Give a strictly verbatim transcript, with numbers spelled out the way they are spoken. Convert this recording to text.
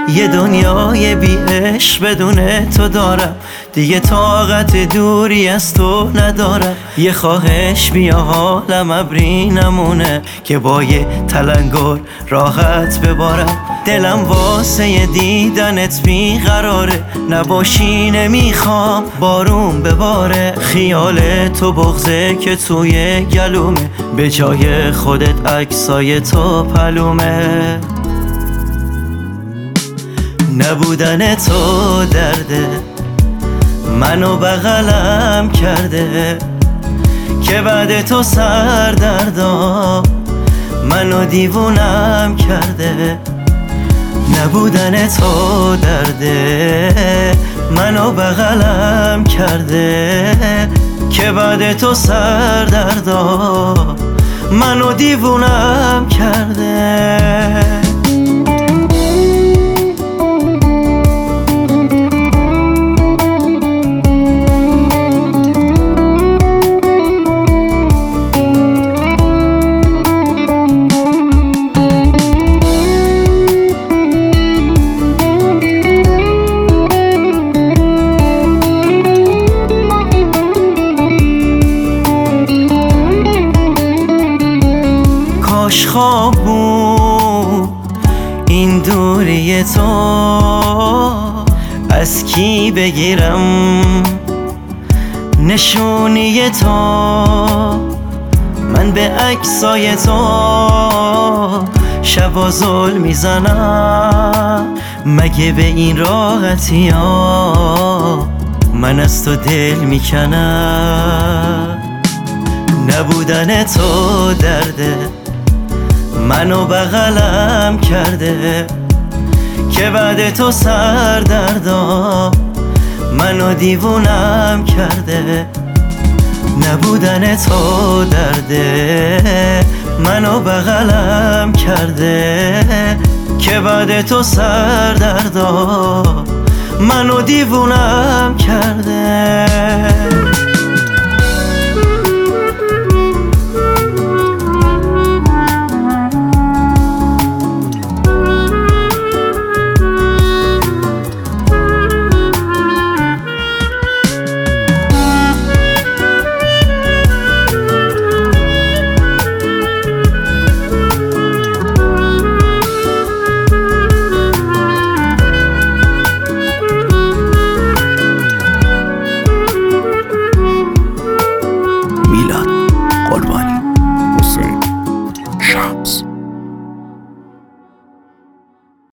یه دنیای بی عشق بدون تو دارم، دیگه طاقت دوری از تو ندارم. یه خواهش بیا حالم ابری نمونه، که با یه تلنگر راحت ببارم. دلم واسه دیدنت بیقراره، نباشی نمیخوام بارون بباره. خیال تو بغضه که توی گلومه، به جای خودت عکسای تو پلومه. نبودن تو درده، منو بغلم کرده، که بعد تو سردردام منو دیوونم کرده. نبودن تو درده، منو بغلم کرده، که بعد تو سردردام منو دیوونم کرده. کاش خواب بود این دوری تو، از کی بگیرم نشونی تو؟ من به عکسای تو شبا زل میزنم، مگه به این راحتی ها من از تو دل میکنم. نبودن تو درده، منو بغلم کرده، که بعد تو سردردام منو دیوونم کرده. نبودن تو درده، منو بغلم کرده، که بعد تو سردردام منو دیوونم کرده.